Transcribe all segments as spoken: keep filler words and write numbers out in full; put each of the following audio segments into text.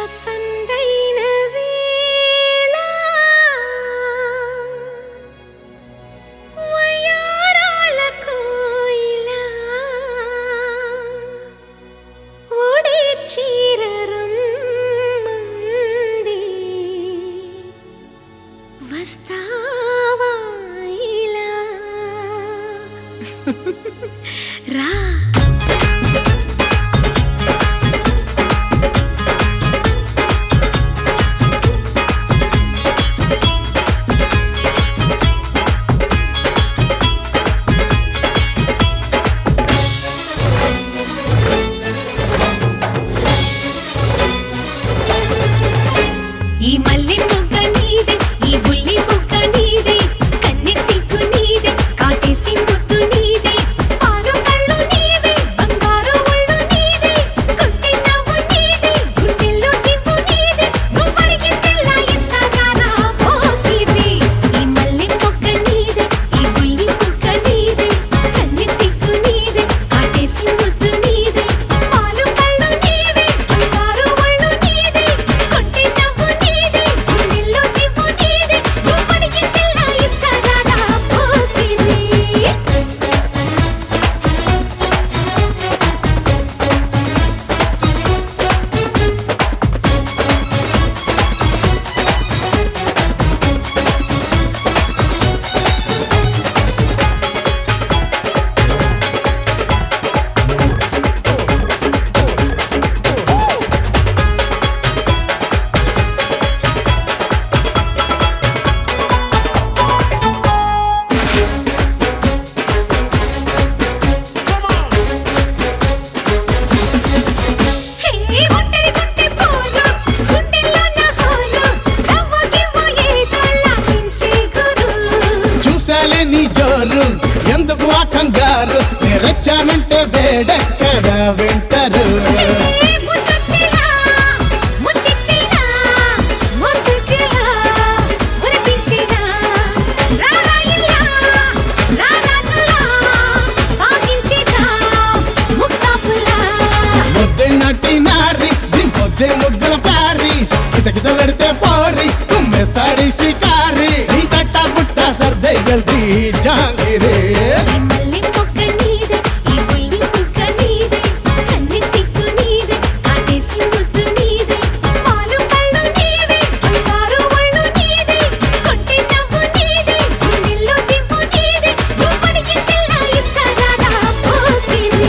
సందైన వేళ వయారాల కోయిల ఓడే చీరరమ్మంది వస్తావా ఇలా రా ఈ మల్లి మొగ్గ నీదే ఈ బుల్లి బుగ్గ నీదే కన్నె సిగ్గు నీదే కాటేసి ముద్దు నీదే పాలు కళ్ళు నీవే బంగారు ఒళ్ళు నీదే గుండె నవ్వు నీదే గుండెల్లో చివ్వు నీదే నువ్వడిగి తెల్ల ఇస్తాగారా పోకిది ఈ మల్లి మొగ్గ నీదే ఈ బుల్లి బుగ్గ నీదే కన్నె సిగ్గు నీదే కాటేసి ముద్దు నీదే పాలు కళ్ళు నీవే బంగారు ఒళ్ళు నీదే గుండె నవ్వు నీదే గుండెల్లో చివ్వు నీదే నువ్వడిగి తెల్ల ఇస్తాగారా పోకిది హే ఒంటరి గుండె పోరు గుండెల్లో నా హోరు లవ్వ గివ్వ ఏదో లాగించే గురు చూసాలే నీ జోరు ఎందుకు ఆ కంగారు నేరొచ్చానంటే వేడెక్కడా వింటారు హే ముద్దొచ్చిలా ముద్దిచ్చినా ముద్దుకిలా మురిపించినా రారా ఇలా రారా చలా సాగించినా ముక్కాపులా ముద్దే నటి నారి దింపొద్దే ముగ్గుల పారి కితకితలడితే పోరి కుమ్మేస్తాడి షికారి నీ తట్ట పుట్ట సర్దే జల్దీ జాంగిరే ఈ మల్లి మొగ్గ నీదే ఈ బుల్లి బుగ్గ నీదే కన్నె సిగ్గు నీదే కాటేసి ముద్దు నీదే పాలు కళ్ళు నీవే బంగారు ఒళ్ళు నీదే గుండె నవ్వు నీదే గుండెల్లో చివ్వు నీదే నువ్వడిగి తెల్ల ఇస్తాగారా పోకిది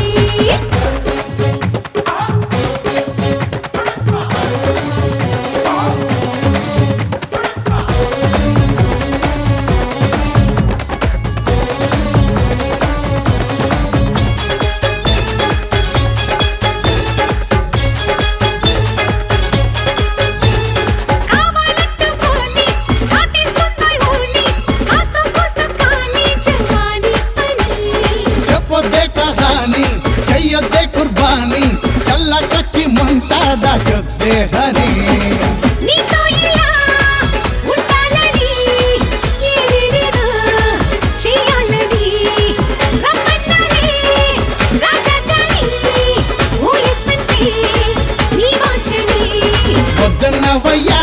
కావాలంటూ పోనీ కాటేస్తుందో ఊని కాస్త కోస్త కానీ జవాని పని చెప్పొద్దే కహాని చెయ్యొద్దే కుర్బానీ చల్ల కచ్చి ముంతాదా చొద్దే హరి నీతో ఇలా ఉండాలని ఏదేదో చేయాలని రమ్మన్నాలే రాజా జాని ఊయసంటే నీ వాంఛని పొద్దున్న వయ్యా